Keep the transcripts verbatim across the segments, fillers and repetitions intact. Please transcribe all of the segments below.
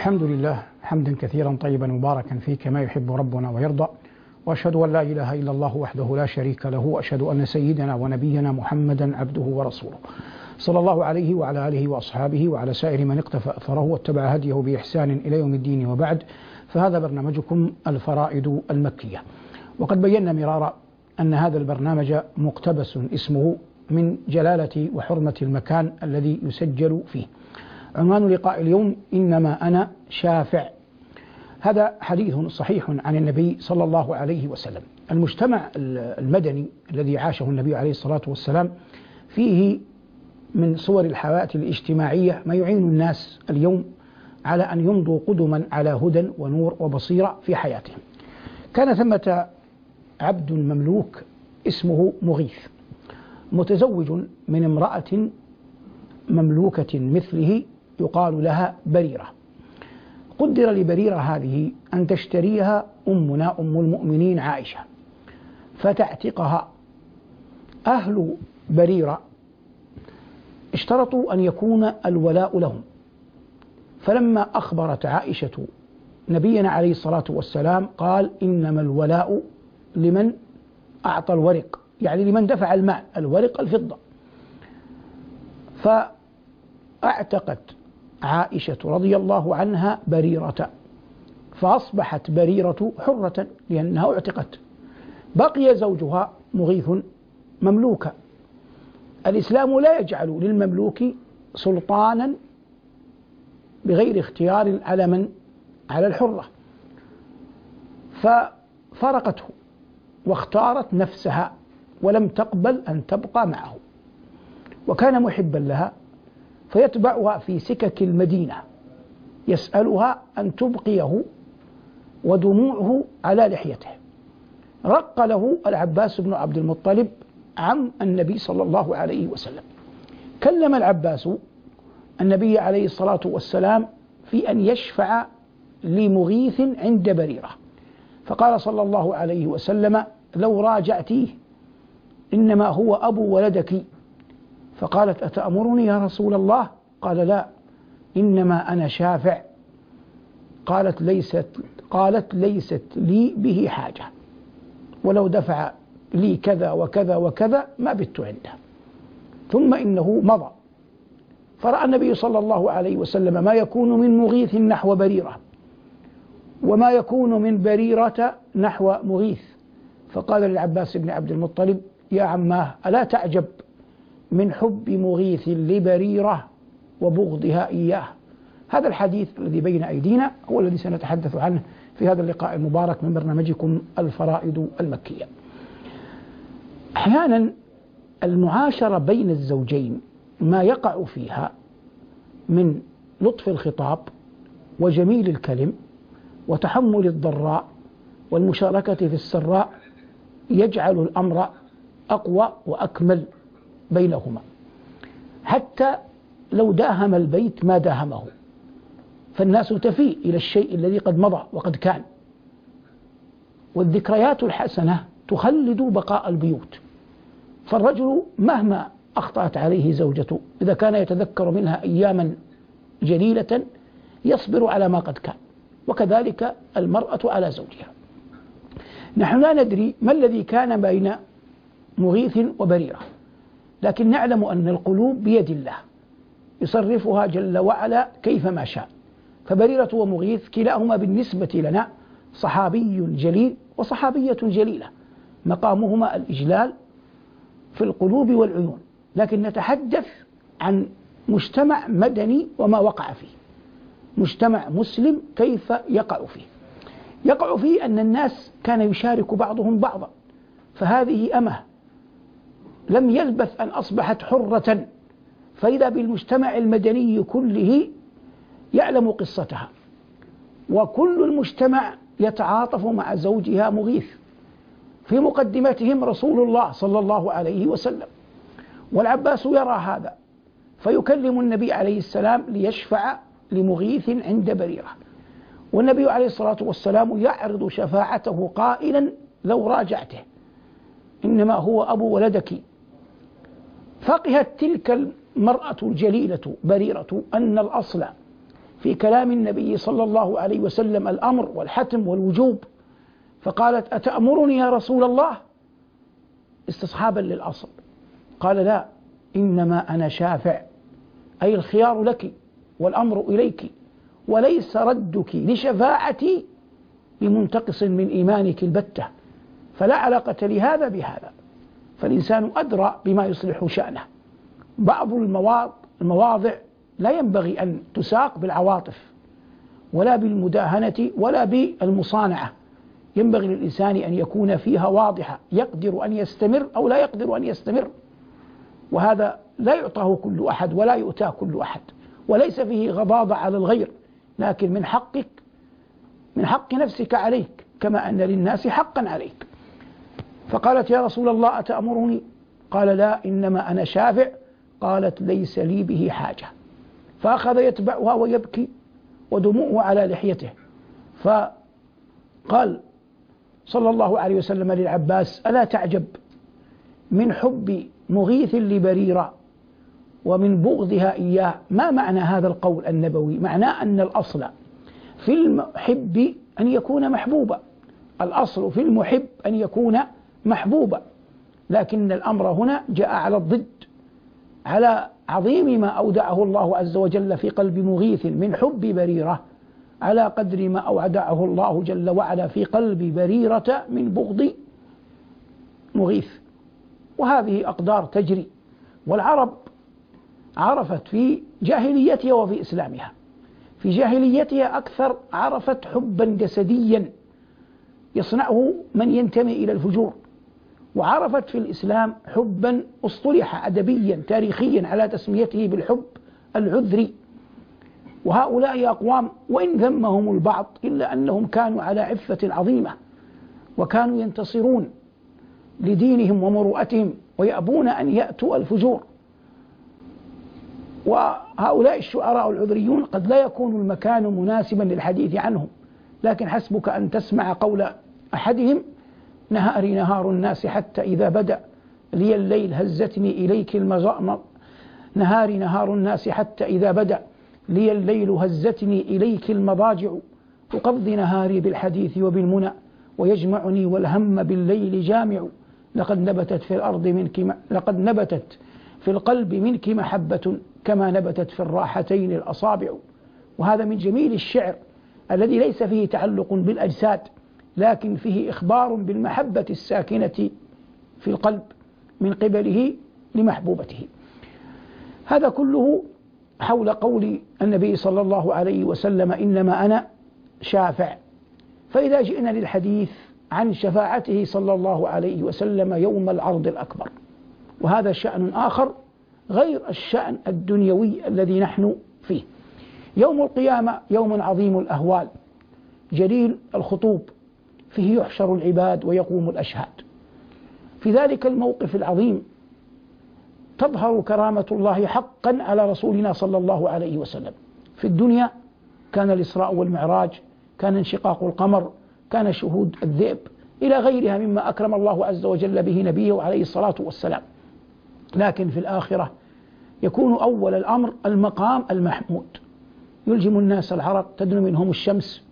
الحمد لله حمدا كثيرا طيبا مباركا فيه كما يحب ربنا ويرضى، وأشهد أن لا إله إلا الله وحده لا شريك له، وأشهد أن سيدنا ونبينا محمدا عبده ورسوله صلى الله عليه وعلى آله وأصحابه وعلى سائر من اقتفى أثره واتبع هديه بإحسان إلى يوم الدين. وبعد، فهذا برنامجكم الفرائض المكية، وقد بينا مرارا أن هذا البرنامج مقتبس اسمه من جلالة وحرمة المكان الذي يسجل فيه. عنوان لقاء اليوم: إنما أنا شافع. هذا حديث صحيح عن النبي صلى الله عليه وسلم. المجتمع المدني الذي عاشه النبي عليه الصلاة والسلام فيه من صور الحياة الاجتماعية ما يعين الناس اليوم على أن يمضوا قدما على هدى ونور وبصيرة في حياتهم. كان ثمة عبد مملوك اسمه مغيث، متزوج من امرأة مملوكة مثله يقال لها بريرة. قدر لبريرة هذه أن تشتريها أمنا أم المؤمنين عائشة فتعتقها. أهل بريرة اشترطوا أن يكون الولاء لهم، فلما أخبرت عائشة نبينا عليه الصلاة والسلام قال: إنما الولاء لمن أعطى الورق، يعني لمن دفع المال، الورق الفضة. فاعتقت عائشة رضي الله عنها بريرة، فأصبحت بريرة حرة لأنها اعتقت. بقي زوجها مغيث مملوكا. الإسلام لا يجعل للمملوك سلطانا بغير اختيار على من على الحرة، ففرقته واختارت نفسها ولم تقبل أن تبقى معه، وكان محبا لها فيتبعها في سكك المدينة يسألها أن تبقيه، ودموعه على لحيته. رق له العباس بن عبد المطلب عم النبي صلى الله عليه وسلم. كلم العباس النبي عليه الصلاة والسلام في أن يشفع لمغيث عند بريرة، فقال صلى الله عليه وسلم: لو راجعتيه إنما هو أبو ولدك. فقالت: أتأمرني يا رسول الله؟ قال: لا، إنما أنا شافع. قالت ليست قالت ليست لي به حاجة، ولو دفع لي كذا وكذا وكذا ما بت عنده. ثم إنه مضى، فرأى النبي صلى الله عليه وسلم ما يكون من مغيث نحو بريرة وما يكون من بريرة نحو مغيث، فقال للعباس بن عبد المطلب: يا عماه، ألا تعجب من حب مغيث لبريرة وبغضها إياه؟ هذا الحديث الذي بين أيدينا هو الذي سنتحدث عنه في هذا اللقاء المبارك من برنامجكم الفرائض المكية. أحيانا المعاشرة بين الزوجين ما يقع فيها من لطف الخطاب وجميل الكلم وتحمل الضراء والمشاركة في السراء يجعل الأمر أقوى وأكمل بينهما، حتى لو داهم البيت ما داهمه، فالناس تفيء إلى الشيء الذي قد مضى وقد كان. والذكريات الحسنة تخلد بقاء البيوت، فالرجل مهما أخطأت عليه زوجته إذا كان يتذكر منها أياما جليلة يصبر على ما قد كان، وكذلك المرأة على زوجها. نحن لا ندري ما الذي كان بين مغيث وبريرة، لكن نعلم أن القلوب بيد الله يصرفها جل وعلا كيفما شاء. فبريرة ومغيث كلاهما بالنسبة لنا صحابي جليل وصحابية جليلة، مقامهما الإجلال في القلوب والعيون، لكن نتحدث عن مجتمع مدني وما وقع فيه، مجتمع مسلم كيف يقع فيه. يقع فيه أن الناس كان يشارك بعضهم بعضا، فهذه أمه لم يلبث أن أصبحت حرة، فإذا بالمجتمع المدني كله يعلم قصتها، وكل المجتمع يتعاطف مع زوجها مغيث، في مقدمتهم رسول الله صلى الله عليه وسلم. والعباس يرى هذا فيكلم النبي عليه السلام ليشفع لمغيث عند بريرة، والنبي عليه الصلاة والسلام يعرض شفاعته قائلا: لو راجعته إنما هو أبو ولدك. فقهت تلك المرأة الجليلة بريرة أن الأصل في كلام النبي صلى الله عليه وسلم الأمر والحتم والوجوب، فقالت: أتأمرني يا رسول الله؟ استصحابا للأصل. قال: لا، إنما أنا شافع، أي الخيار لك والأمر إليك، وليس ردك لشفاعتي بمنتقص من إيمانك البتة، فلا علاقة لهذا بهذا، فالإنسان أدرى بما يصلح شأنه. بعض المواضع لا ينبغي أن تساق بالعواطف ولا بالمداهنة ولا بالمصانعة، ينبغي للإنسان أن يكون فيها واضحة، يقدر أن يستمر أو لا يقدر أن يستمر، وهذا لا يعطاه كل أحد ولا يؤتاه كل أحد، وليس فيه غضاضة على الغير، لكن من حقك، من حق نفسك عليك، كما أن للناس حقا عليك. فقالت: يا رسول الله أتأمرني؟ قال: لا، إنما أنا شافع. قالت: ليس لي به حاجة. فأخذ يتبعها ويبكي ودموعه على لحيته، فقال صلى الله عليه وسلم للعباس: ألا تعجب من حب مغيث لبريرة ومن بغضها إياه؟ ما معنى هذا القول النبوي؟ معناه أن الأصل في المحب أن يكون محبوبا، الأصل في المحب أن يكون محبوبا، لكن الأمر هنا جاء على الضد، على عظيم ما أودعه الله عز وجل في قلب مغيث من حب بريرة، على قدر ما أودعه الله جل وعلا في قلب بريرة من بغض مغيث. وهذه أقدار تجري، والعرب عرفت في جاهليتها وفي إسلامها. في جاهليتها أكثر عرفت حبا جسديا يصنعه من ينتمي إلى الفجور، وعرفت في الإسلام حبا اصطلح أدبيا تاريخيا على تسميته بالحب العذري. وهؤلاء أقوام وإن ذمهم البعض إلا أنهم كانوا على عفة عظيمة، وكانوا ينتصرون لدينهم ومروءتهم ويأبون أن يأتوا الفجور. وهؤلاء الشعراء العذريون قد لا يكون المكان مناسبا للحديث عنهم، لكن حسبك أن تسمع قول أحدهم: نهاري نهار الناس حتى إذا بدأ لي الليل هزتني إليك المضاجع. نهاري نهار الناس حتى إذا بدأ لي الليل هزتني إليك المضاجع، أقضي نهاري بالحديث وبالمنى ويجمعني والهم بالليل جامع. لقد نبتت في الأرض منك لقد نبتت في القلب منك محبة كما نبتت في الراحتين الأصابع. وهذا من جميل الشعر الذي ليس فيه تعلق بالأجساد، لكن فيه إخبار بالمحبة الساكنة في القلب من قبله لمحبوبته. هذا كله حول قول النبي صلى الله عليه وسلم: إنما أنا شافع. فإذا جئنا للحديث عن شفاعته صلى الله عليه وسلم يوم العرض الأكبر، وهذا شأن آخر غير الشأن الدنيوي الذي نحن فيه. يوم القيامة يوم عظيم الأهوال جليل الخطوب، فيه يحشر العباد ويقوم الأشهاد. في ذلك الموقف العظيم تظهر كرامة الله حقا على رسولنا صلى الله عليه وسلم. في الدنيا كان الإسراء والمعراج، كان انشقاق القمر، كان شهود الذئب، إلى غيرها مما أكرم الله عز وجل به نبيه عليه الصلاة والسلام. لكن في الآخرة يكون أول الأمر المقام المحمود، يلجم الناس العرق، تدنو منهم الشمس،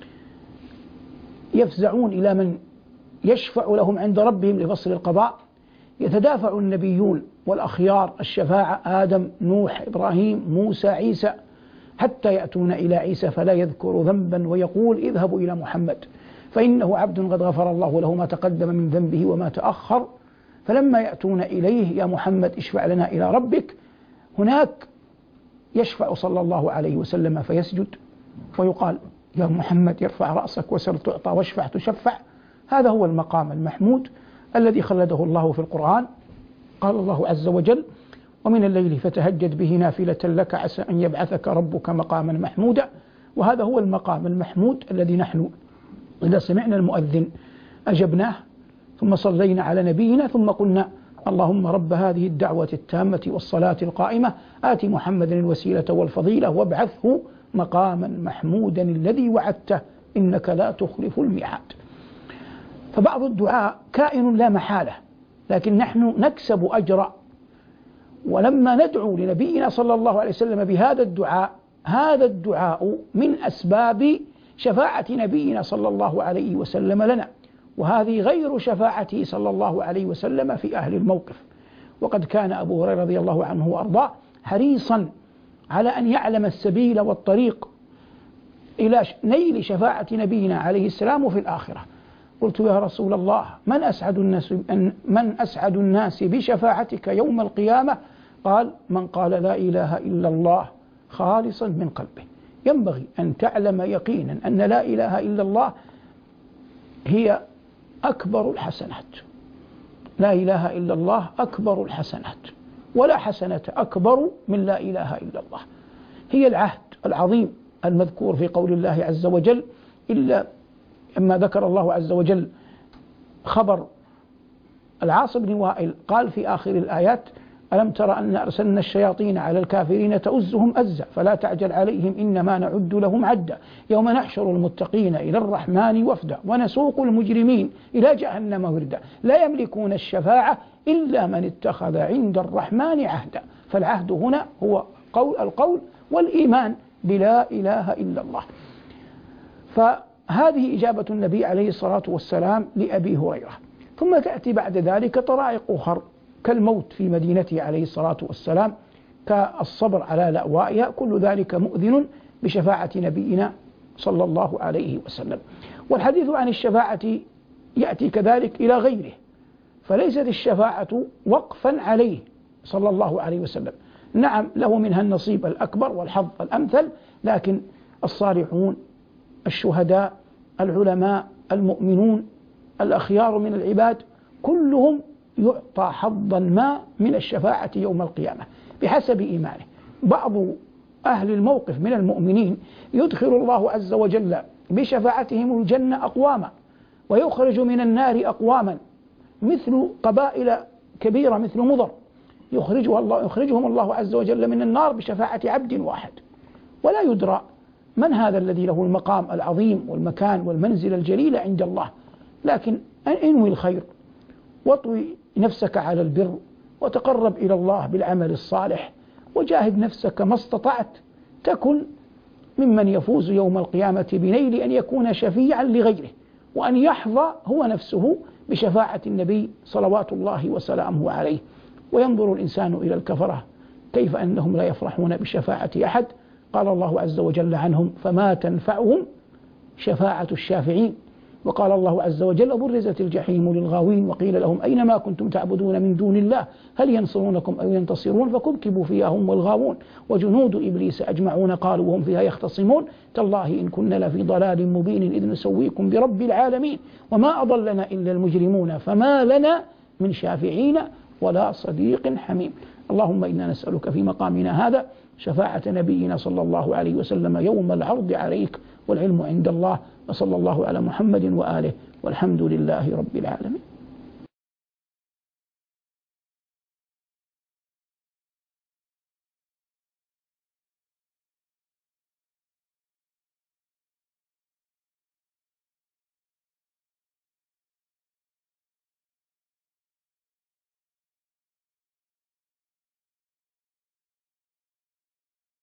يفزعون إلى من يشفع لهم عند ربهم لفصل القضاء، يتدافع النبيون والأخيار الشفاعة، آدم، نوح، إبراهيم، موسى، عيسى، حتى يأتون إلى عيسى فلا يذكر ذنبا ويقول: اذهبوا إلى محمد فإنه عبد قد غفر الله له ما تقدم من ذنبه وما تأخر. فلما يأتون إليه: يا محمد اشفع لنا إلى ربك، هناك يشفع صلى الله عليه وسلم فيسجد ويقال: يا محمد يرفع رأسك وسل تعطى واشفع تشفع. هذا هو المقام المحمود الذي خلده الله في القرآن. قال الله عز وجل: ومن الليل فتهجد به نافلة لك عسى أن يبعثك ربك مقاما محمودا. وهذا هو المقام المحمود الذي نحن إذا سمعنا المؤذن أجبناه، ثم صلينا على نبينا، ثم قلنا: اللهم رب هذه الدعوة التامة والصلاة القائمة آت محمدا الوسيلة والفضيلة وابعثه مقاما محمودا الذي وعدته إنك لا تخلف الميعاد. فبعض الدعاء كائن لا محالة، لكن نحن نكسب أجرا، ولما ندعو لنبينا صلى الله عليه وسلم بهذا الدعاء هذا الدعاء من أسباب شفاعة نبينا صلى الله عليه وسلم لنا، وهذه غير شفاعته صلى الله عليه وسلم في أهل الموقف. وقد كان أبو هريرة رضي الله عنه وأرضاه حريصا على أن يعلم السبيل والطريق إلى نيل شفاعة نبينا عليه السلام في الآخرة. قلت يا رسول الله من أسعد الناس من أسعد الناس بشفاعتك يوم القيامة؟ قال من قال لا إله إلا الله خالصا من قلبه. ينبغي أن تعلم يقينا أن لا إله إلا الله هي أكبر الحسنات، لا إله إلا الله أكبر الحسنات، ولا حسنة أكبر من لا إله إلا الله. هي العهد العظيم المذكور في قول الله عز وجل، إلا أما ذكر الله عز وجل خبر العاص بن وائل قال في آخر الآيات ألم تر أن أرسلنا الشياطين على الكافرين تؤزهم أزا فلا تعجل عليهم إنما نعد لهم عدا يوم نحشر المتقين إلى الرحمن وفدا ونسوق المجرمين إلى جهنم وردا لا يملكون الشفاعة إلا من اتخذ عند الرحمن عهدا. فالعهد هنا هو قول القول والإيمان بلا إله إلا الله. فهذه إجابة النبي عليه الصلاة والسلام لأبي هريرة. ثم تأتي بعد ذلك طرائق أخرى كالموت في مدينته عليه الصلاة والسلام، كالصبر على لأوائها، كل ذلك مؤذن بشفاعة نبينا صلى الله عليه وسلم. والحديث عن الشفاعة يأتي كذلك إلى غيره، فليست الشفاعة وقفا عليه صلى الله عليه وسلم. نعم له منها النصيب الأكبر والحظ الأمثل، لكن الصالحون الشهداء العلماء المؤمنون الأخيار من العباد كلهم يعطى حظا ما من الشفاعة يوم القيامة بحسب إيمانه. بعض أهل الموقف من المؤمنين يدخل الله عز وجل بشفاعتهم الجنة أقواما، ويخرج من النار أقواما مثل قبائل كبيرة مثل مضر، يخرجها الله يخرجهم الله عز وجل من النار بشفاعة عبد واحد. ولا يدرى من هذا الذي له المقام العظيم والمكان والمنزل الجليل عند الله. لكن انوي الخير واطوي نفسك على البر وتقرب إلى الله بالعمل الصالح وجاهد نفسك ما استطعت، تكن ممن يفوز يوم القيامة بنيل أن يكون شفيعا لغيره، وأن يحظى هو نفسه بشفاعة النبي صلوات الله وسلامه عليه. وينظر الإنسان إلى الكفرة كيف أنهم لا يفرحون بشفاعة أحد. قال الله عز وجل عنهم فما تنفعهم شفاعة الشافعين. وقال الله عز وجل برزت الجحيم للغاوين وقيل لهم أين ما كنتم تعبدون من دون الله هل ينصرونكم أو ينتصرون فكبكبوا فيها هم والغاوون وجنود إبليس أجمعون قالوا وهم فيها يختصمون تالله إن كنا لفي ضلال مبين إذ نسويكم برب العالمين وما أضلنا إلا المجرمون فما لنا من شافعين ولا صديق حميم. اللهم إنا نسألك في مقامنا هذا شفاعة نبينا صلى الله عليه وسلم يوم العرض عليك والعلم عند الله. وصلى الله على محمد وآله والحمد لله رب العالمين.